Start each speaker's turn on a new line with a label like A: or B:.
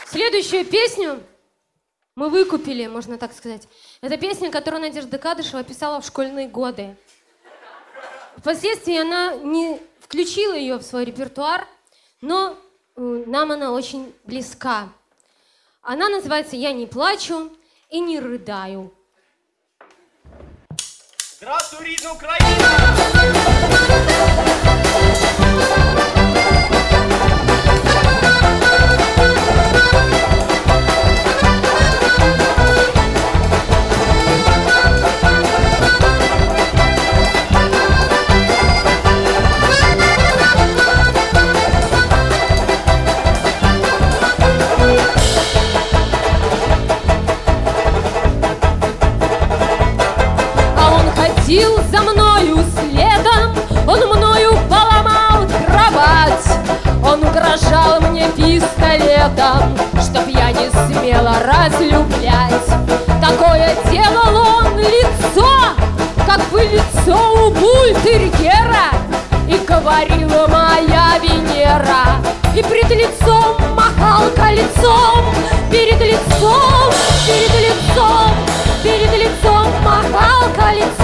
A: Следующую песню мы выкупили, можно так сказать. Это песня, которую Надежда Кадышева писала в школьные годы. Впоследствии она не включила ее в свой репертуар, но нам она очень близка. Она называется «Я не плачу и не рыдаю».
B: Здравствуй, рідна Україна!
A: Ходил за мною следом, он мною поломал кровать. Он угрожал мне пистолетом, чтоб я не смела разлюблять. Такое делал он лицо, как бы лицо у бультерьера, и говорила моя Венера, и пред лицом махал кольцом, перед лицом, перед лицом, перед лицом махал кольцом.